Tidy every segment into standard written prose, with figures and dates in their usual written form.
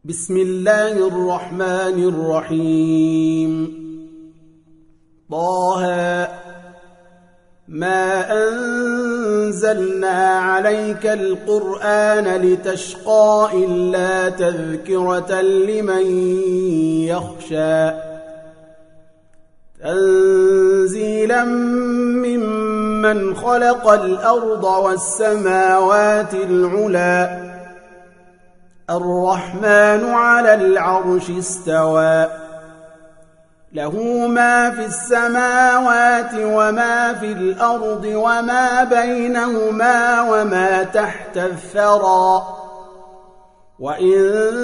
بسم الله الرحمن الرحيم طه ما أنزلنا عليك القرآن لتشقى إلا تذكرة لمن يخشى تنزيلا ممن خلق الأرض والسماوات العلى الرحمن على العرش استوى له ما في السماوات وما في الأرض وما بينهما وما تحت الثرى وإن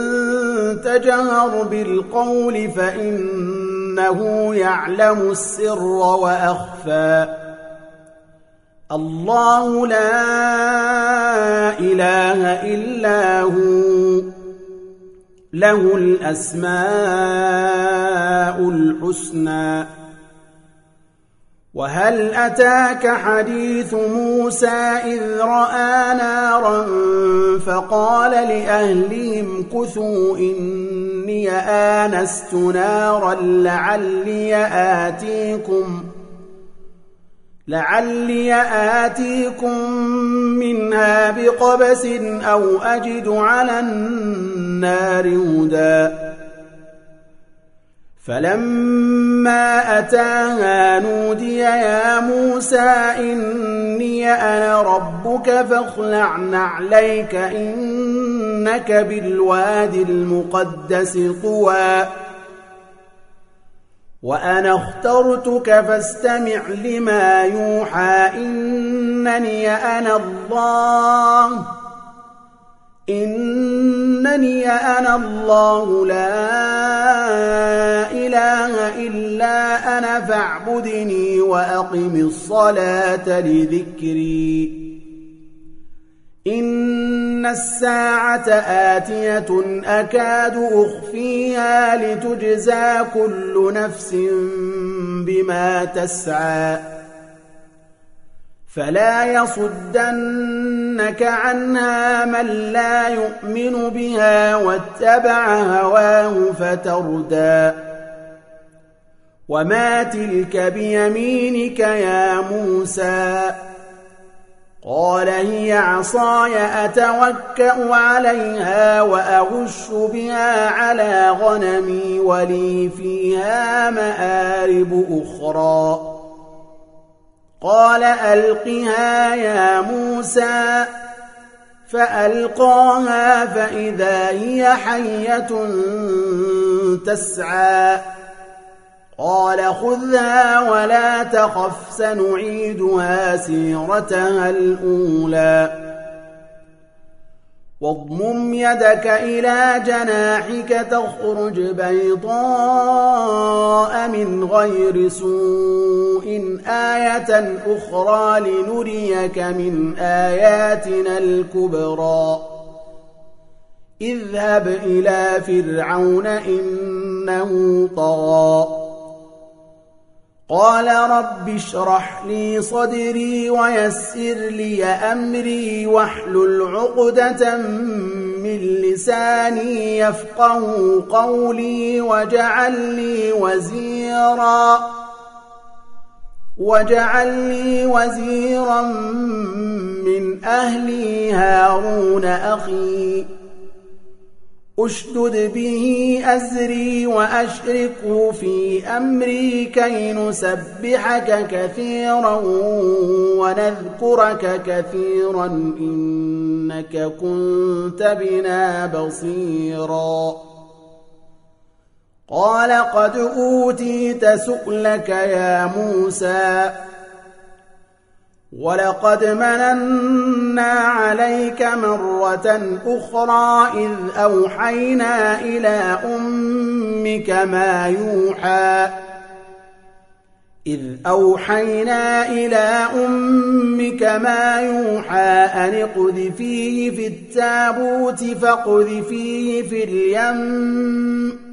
تجهر بالقول فإنه يعلم السر وأخفى الله لا إله إلا هو له الأسماء الحسنى وهل أتاك حديث موسى إذ رأى نارا فقال لأهلهم كثوا إني آنست نارا لعلي آتيكم منها بقبس أو أجد على النار هدى فلما أتاها نودي يا موسى إني أنا ربك فاخلع نعليك إنك بالوادي المقدس طوى وأنا اخترتك فاستمع لما يوحى إنني أنا الله لا إله إلا أنا فاعبدني وأقم الصلاة لذكري إن الساعة آتية أكاد أخفيها لتجزى كل نفس بما تسعى فلا يصدنك عنها من لا يؤمن بها واتبع هواه فتردى وما تلك بيمينك يا موسى قال هي عصاي أتوكأ عليها وأغش بها على غنمي ولي فيها مآرب أخرى قال ألقها يا موسى فألقاها فإذا هي حية تسعى قال خذها ولا تخف سنعيدها سيرتها الأولى واضمم يدك إلى جناحك تخرج بيضاء من غير سوء آية أخرى لنريك من آياتنا الكبرى اذهب إلى فرعون إنه طغى قال رب اشرح لي صدري ويسر لي أمري واحلل عقدة من لساني يفقه قولي واجعل لي وزيرا من أهلي هارون أخي أشدد به أزري وأشركه في أمري كي نسبحك كثيرا ونذكرك كثيرا إنك كنت بنا بصيرا قال قد أوتيت سؤلك يا موسى ولقد مننا عليك مرة أخرى إذ أوحينا إلى أمك ما يوحى أن اقذفيه في التابوت فاقذفيه في اليم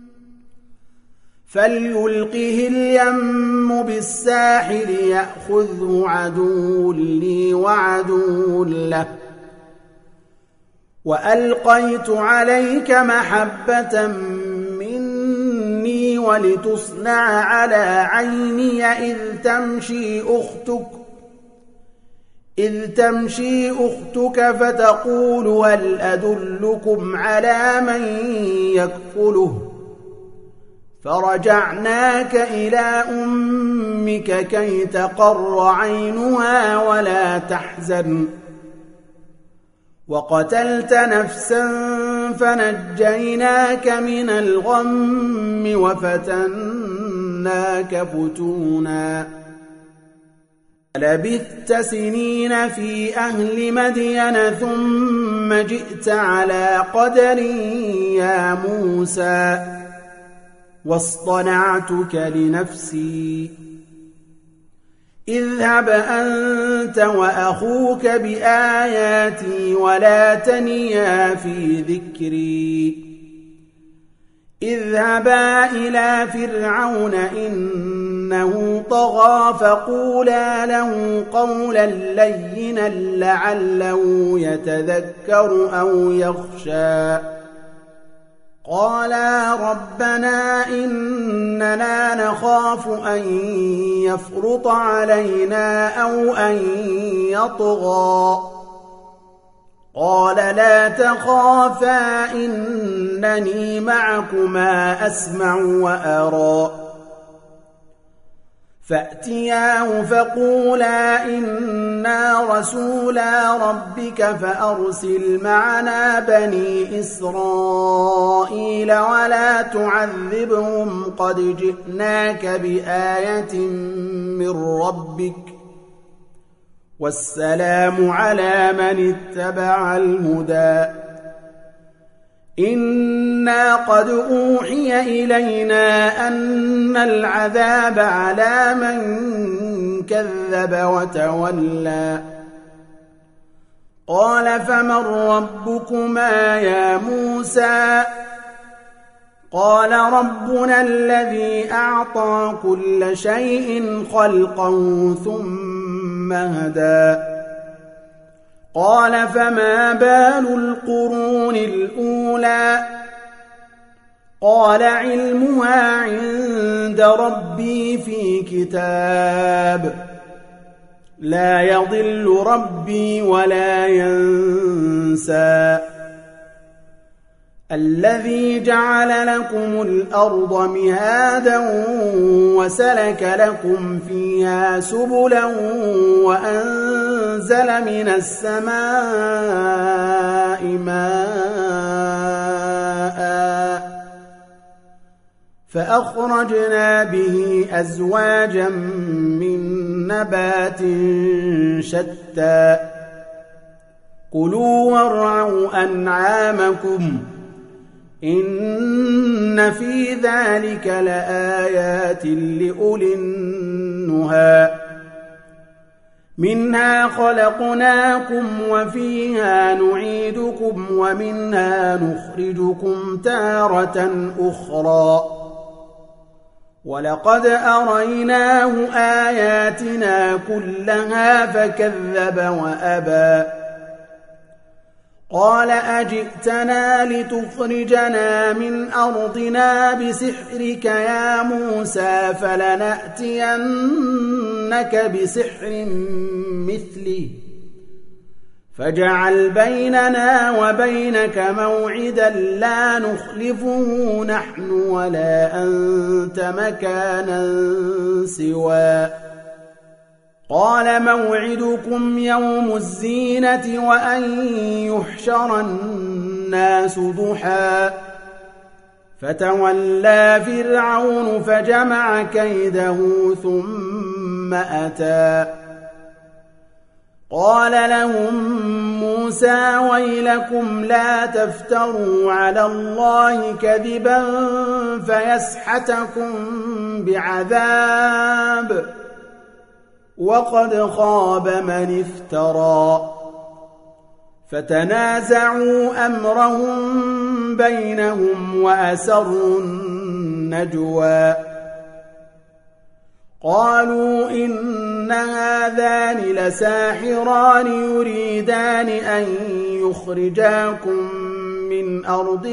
فليلقه اليم بالساحل يأخذه عدو لي وعدو له وألقيت عليك محبة مني ولتصنع على عيني إذ تمشي أختك فتقول هل أدلكم على من يكفله فرجعناك إلى أمك كي تقر عينها ولا تحزن وقتلت نفسا فنجيناك من الغم وفتناك فتونا لبثت سنين في أهل مدين ثم جئت على قدر يا موسى واصطنعتك لنفسي اذهب أنت وأخوك بآياتي ولا تنيا في ذكري اذهبا إلى فرعون إنه طغى فقولا له قولا لينا لعله يتذكر أو يخشى قالا ربنا إننا نخاف أن يفرط علينا أو أن يطغى قال لا تخافا إنني معكما أسمع وأرى فأتياه فقولا إنا رسولا ربك فأرسل معنا بني إسرائيل ولا تعذبهم قد جئناك بآية من ربك والسلام على من اتبع الهدى إنا قد أوحي إلينا أن العذاب على من كذب وتولى قال فمن ربكما يا موسى قال ربنا الذي أعطى كل شيء خلقه ثم هدى قال فما بال القرون الأولى قال علمها عند ربي في كتاب لا يضل ربي ولا ينسى الذي جعل لكم الأرض مهادا وسلك لكم فيها سبلا وأنزل من السماء ماء فأخرجنا به أزواجا من نبات شتى كلوا وارعوا أنعامكم إن في ذلك لآيات لأولي النهى منها خلقناكم وفيها نعيدكم ومنها نخرجكم تارة أخرى ولقد أريناه آياتنا كلها فكذب وأبى قال أجئتنا لتخرجنا من أرضنا بسحرك يا موسى فلنأتينك بسحر مثله فاجعل بيننا وبينك موعدا لا نخلفه نحن ولا أنت مكانا سوى قال موعدكم يوم الزينة وأن يحشر الناس ضحى فتولى فرعون فجمع كيده ثم أتى قال لهم موسى ويلكم لا تفتروا على الله كذبا فيسحتكم بعذاب وقد خاب من افترى فتنازعوا أمرهم بينهم وأسروا النجوى قالوا إن هذان لساحران يريدان أن يخرجاكم من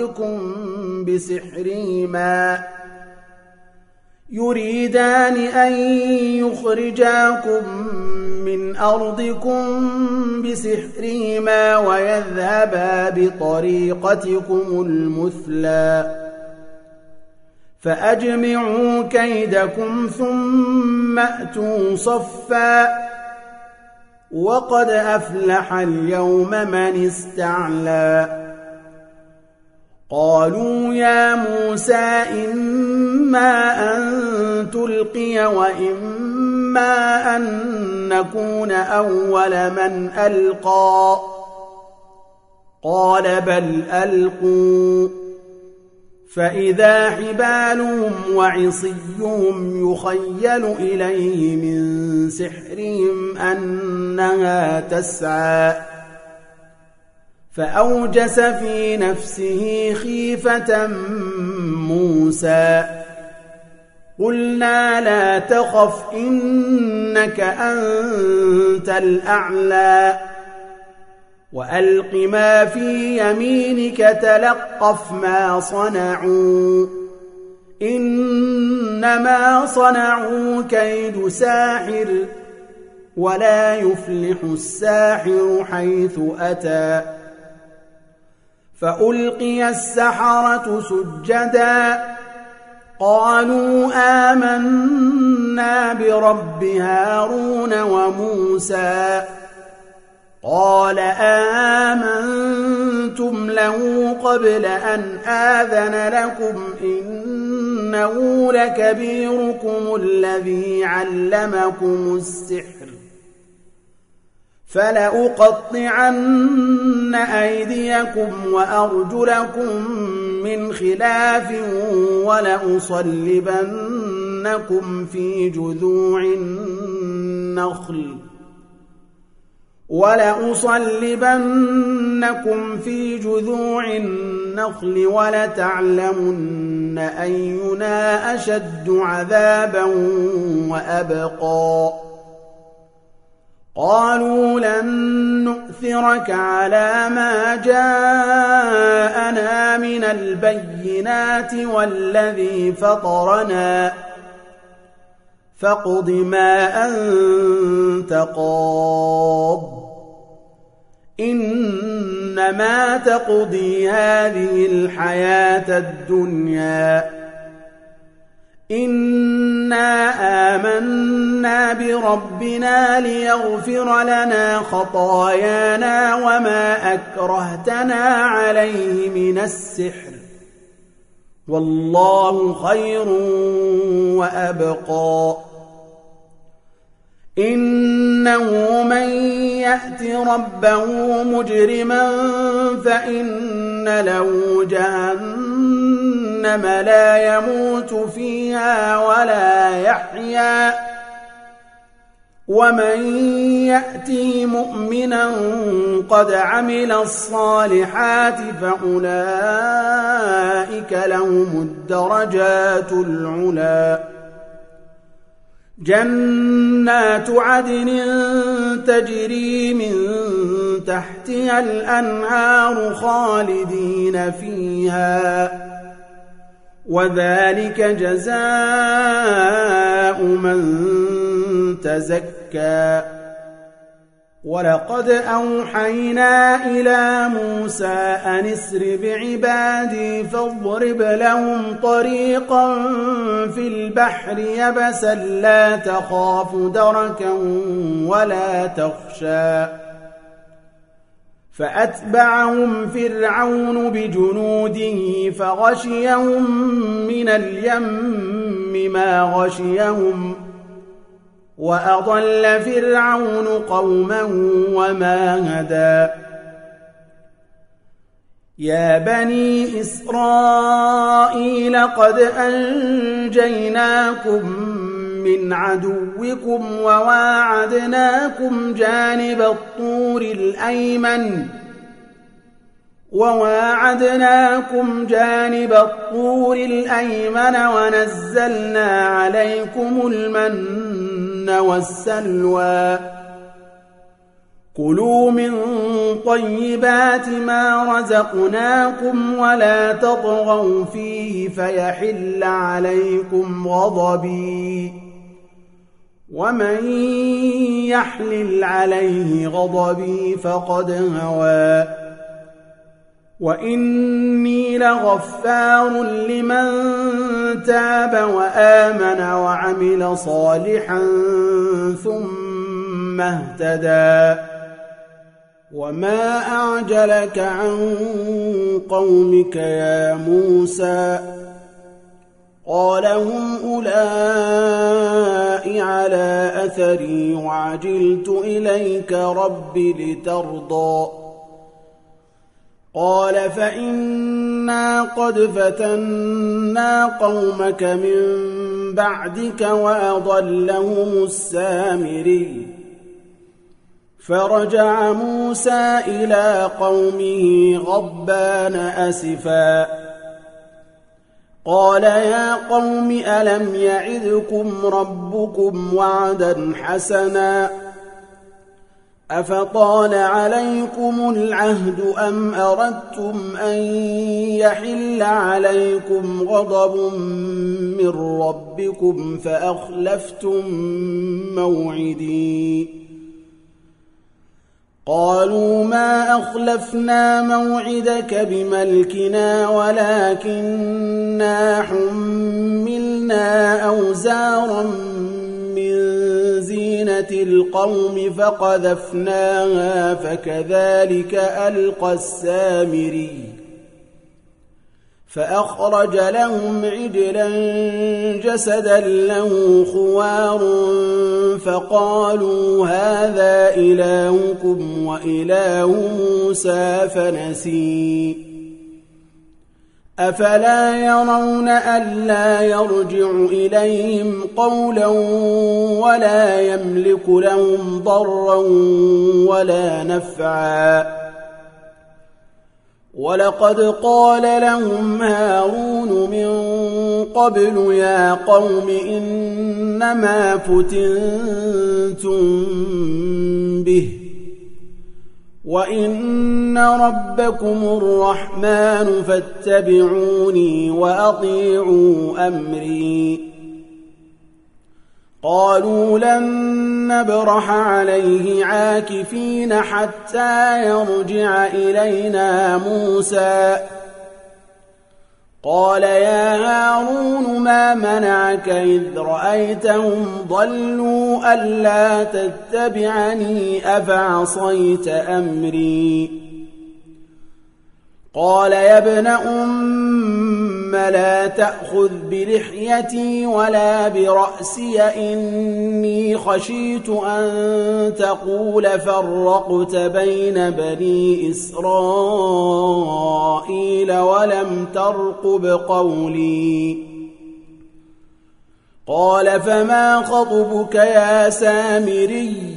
أرضكم بسحرهما ويذهبا بطريقتكم المثلى فأجمعوا كيدكم ثم أتوا صفا وقد أفلح اليوم من استعلى قالوا يا موسى إما أن تلقي وإما أن نكون أول من ألقى قال بل ألقوا فإذا حبالهم وعصيهم يخيل إليه من سحرهم أنها تسعى فأوجس في نفسه خيفة موسى قلنا لا تخف إنك أنت الأعلى وألق ما في يمينك تلقف ما صنعوا إنما صنعوا كيد ساحر ولا يفلح الساحر حيث أتى فألقي السحرة سجدا قالوا آمنا برب هارون وموسى قال آمنتم له قبل أن آذن لكم إنه لكبيركم الذي علمكم السحر فلأقطعن أيديكم وأرجلكم من خلاف ولأصلبنكم في جذوع النخل ولتعلمن أينا أشد عذابا وأبقى قالوا لن نؤثرك على ما جاءنا من البينات والذي فطرنا فاقض ما أنت قاض إنما تقضي هذه الحياة الدنيا إنا آمنا بربنا ليغفر لنا خطايانا وما أكرهتنا عليه من السحر والله خير وأبقى إنه من يأت ربه مجرما فإن له جهنم لا يموت فيها ولا يحيا ومن يأته مؤمنا قد عمل الصالحات فأولئك لهم الدرجات العلى جنات عدن تجري من تحتها الأنهار خالدين فيها وذلك جزاء من تزكى ولقد أوحينا إلى موسى أن اسر بعبادي فاضرب لهم طريقا في البحر يبسا لا تخاف دركا ولا تخشى فأتبعهم فرعون بجنوده فغشيهم من اليم ما غشيهم وأضل فرعون قومه وما هدى يا بني إسرائيل قد أنجيناكم من عدوكم وواعدناكم جانب الطور الأيمن ونزلنا عليكم المن والسلوى كلوا من طيبات ما رزقناكم ولا تطغوا فيه فيحل عليكم غضبي ومن يحلل عليه غضبي فقد هوى وإني لغفار لمن تاب وآمن وعمل صالحا ثم اهتدى وما أعجلك عن قومك يا موسى قال هم أولئك على أثري وعجلت إليك رب لترضى قال فإنا قد فتنا قومك من بعدك وأضلهم السامري فرجع موسى إلى قومه غضبان أسفا قال يا قوم ألم يعدكم ربكم وعدا حسنا أفطال عليكم العهد أم أردتم أن يحل عليكم غضب من ربكم فأخلفتم موعدي قالوا ما أخلفنا موعدك بملكنا ولكننا حملنا أوزارا من زينة القوم فقذفناها فكذلك ألقى السامري فأخرج لهم عجلا جسدا له خوار فقالوا هذا إلهكم وإله موسى فنسي أفلا يرون ألا يرجع إليهم قولا ولا يملك لهم ضرا ولا نفعا ولقد قال لهم هارون من قبل يا قوم إنما فتنتم به وإن ربكم الرحمن فاتبعوني وأطيعوا أمري قالوا لن نبرح عليه عاكفين حتى يرجع إلينا موسى قال يا هارون ما منعك إذ رأيتهم ضلوا ألا تتبعني أفعصيت أمري قال يا ابن أم لا تأخذ بلحيتي ولا برأسي إني خشيت أن تقول فرقت بين بني إسرائيل ولم ترقب قولي قال فما خطبك يا سامري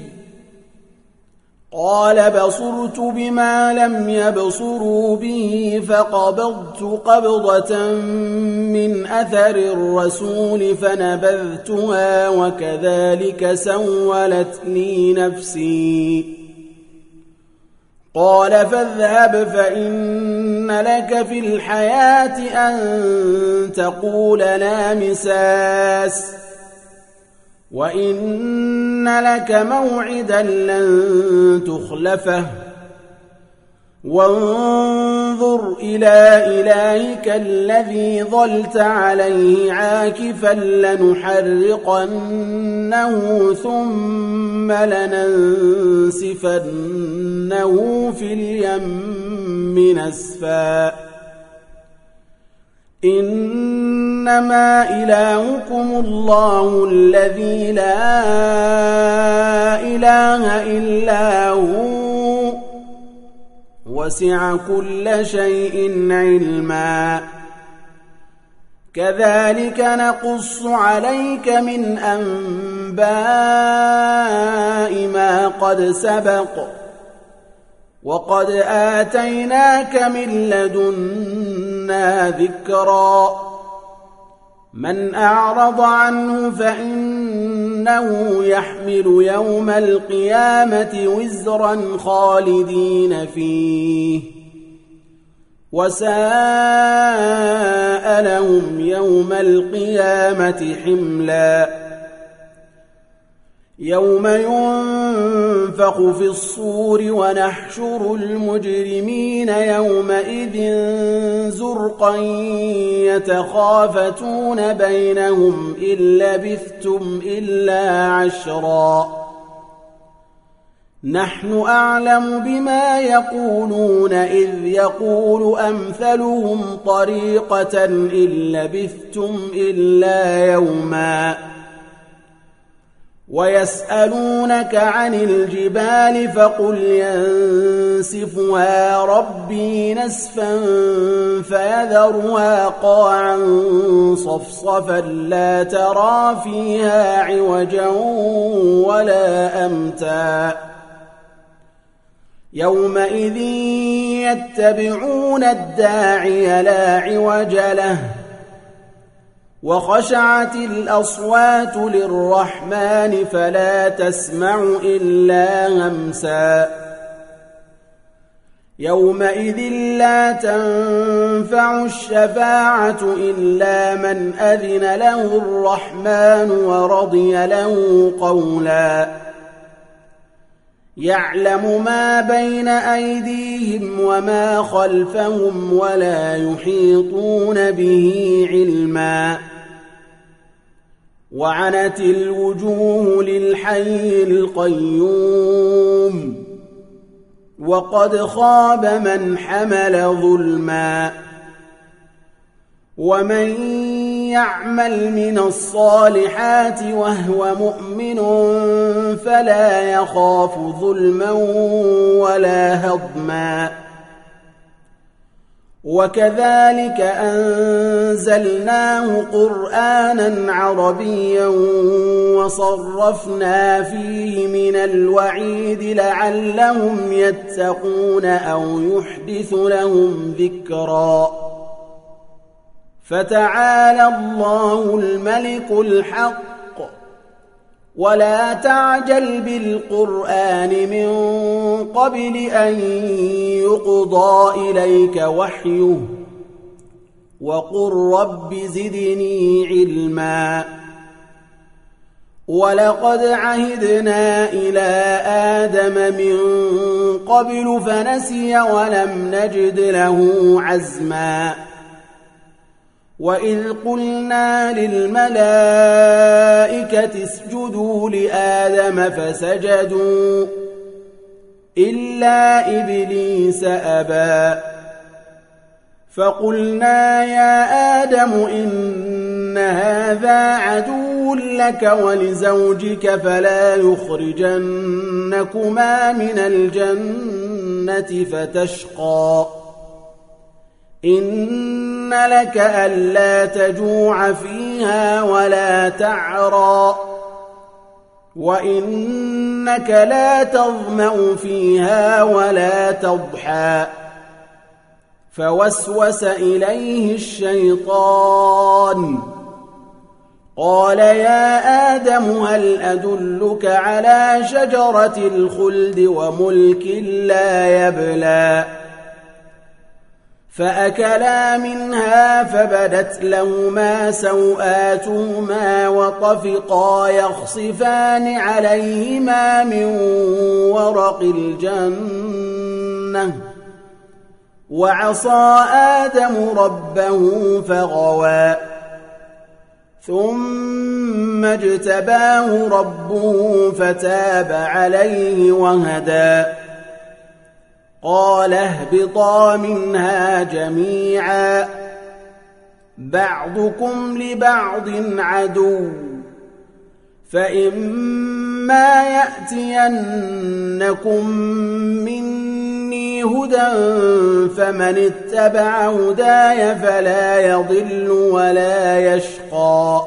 قال بصرت بما لم يبصروا به فقبضت قبضة من أثر الرسول فنبذتها وكذلك سولت لي نفسي قال فاذهب فإن لك في الحياة أن تقول لا مساس وإن لك موعدا لن تخلفه وانظر إلى إلهك الذي ظلت عليه عاكفا لنحرقنه ثم لننسفنه في اليم نسفا إنما إلهكم الله الذي لا إله إلا هو وسع كل شيء علما كذلك نقص عليك من أنباء ما قد سبق وقد آتيناك من لدنا ذكرا من أعرض عنه فإنه يحمل يوم القيامة وزرا خالدين فيه وساء لهم يوم القيامة حملا يوم ينفخ في الصور ونحشر المجرمين يومئذ زرقا يتخافتون بينهم إن لبثتم إلا عشرا نحن أعلم بما يقولون إذ يقول أمثلهم طريقة إن لبثتم إلا يوما ويسألونك عن الجبال فقل ينسفها ربي نسفا فيذرها قاعا صفصفا لا ترى فيها عوجا ولا أمتا يومئذ يتبعون الداعي لا عوج له وخشعت الأصوات للرحمن فلا تسمع إلا همسا يومئذ لا تنفع الشفاعة إلا من أذن له الرحمن ورضي له قولا يعلم ما بين أيديهم وما خلفهم ولا يحيطون به علما وعنت الوجوه للحي القيوم وقد خاب من حمل ظلما ومن يعمل من الصالحات وهو مؤمن فلا يخاف ظلما ولا هضما وكذلك أنزلناه قرآنا عربيا وصرفنا فيه من الوعيد لعلهم يتقون أو يحدث لهم ذكرا فتعالى الله الملك الحق ولا تعجل بالقرآن من قبل أن يقضى إليك وحيه وقل رب زدني علما ولقد عهدنا إلى آدم من قبل فنسي ولم نجد له عزما وإذ قلنا للملائكة اسجدوا لآدم فسجدوا إلا إبليس أبى فقلنا يا آدم إن هذا عدو لك ولزوجك فلا يخرجنكما من الجنة فتشقى إن لك ألا تجوع فيها ولا تعرى وإنك لا تظمأ فيها ولا تضحى فوسوس إليه الشيطان قال يا آدم هل أدلك على شجرة الخلد وملك لا يبلى فأكلا منها فبدت لهما سوآتهما وطفقا يخصفان عليهما من ورق الجنة وعصى آدم ربه فغوى ثم اجتباه ربه فتاب عليه وهدى قال اهبطا منها جميعا بعضكم لبعض عدو فإما يأتينكم مني هدى فمن اتبع هداي فلا يضل ولا يشقى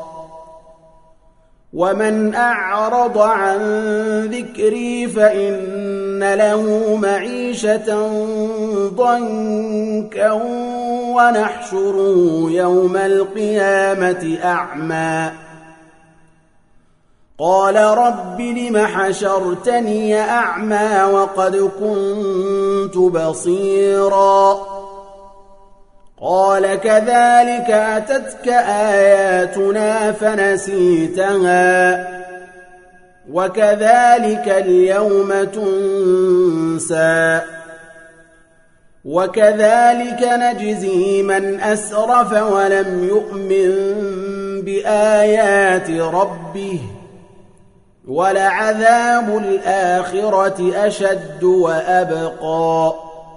ومن أعرض عن ذكري فإن له معيشة ضنكا ونحشره يوم القيامة أعمى قال رب لم حشرتني أعمى وقد كنت بصيرا قال كذلك أتتك آياتنا فنسيتها وكذلك اليوم تنسى وكذلك نجزي من أسرف ولم يؤمن بآيات ربه ولعذاب الآخرة أشد وأبقى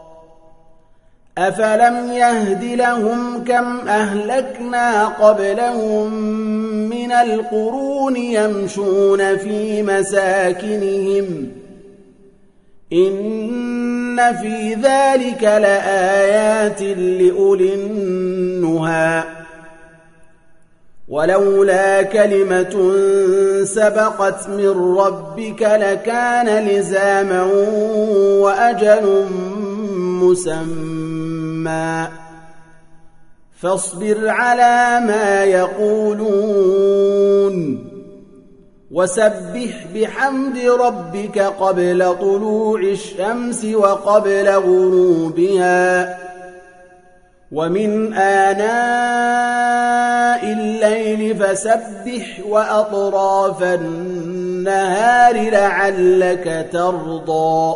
أفلم يهد لهم كم أهلكنا قبلهم من القرون يمشون في مساكنهم إن في ذلك لآيات لأولي النهى ولولا كلمة سبقت من ربك لكان لزاما وأجل مسمى فاصبر على ما يقولون وسبح بحمد ربك قبل طلوع الشمس وقبل غروبها ومن آناء الليل فسبح وأطراف النهار لعلك ترضى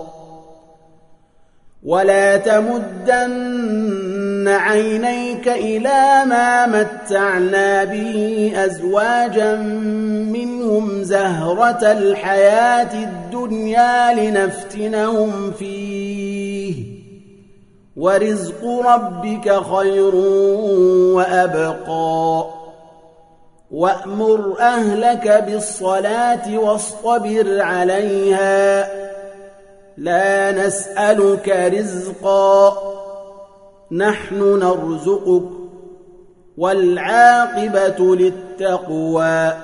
ولا تمدن عينيك إلى ما متعنا به أزواجا منهم زهرة الحياة الدنيا لنفتنهم فيه ورزق ربك خير وأبقى وأمر أهلك بالصلاة واصطبر عليها لا نسألك رزقا نحن نرزقك والعاقبة للتقوى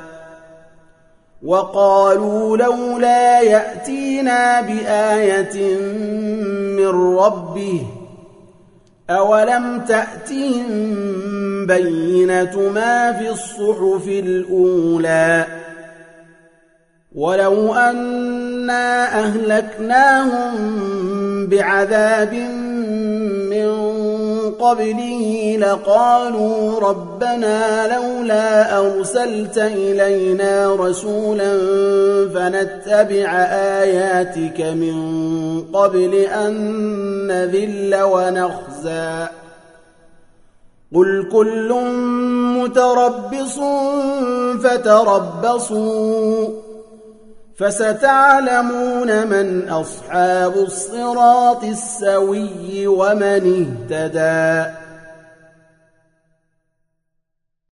وقالوا لولا يأتينا بآية من ربه أولم تأتهم بينة ما في الصحف الأولى ولو أنا أهلكناهم بعذاب من قبله لقالوا ربنا لولا أرسلت إلينا رسولا فنتبع آياتك من قبل أن نذل ونخزى قل كل متربص فتربصوا فستعلمون من أصحاب الصراط السوي ومن اهتدى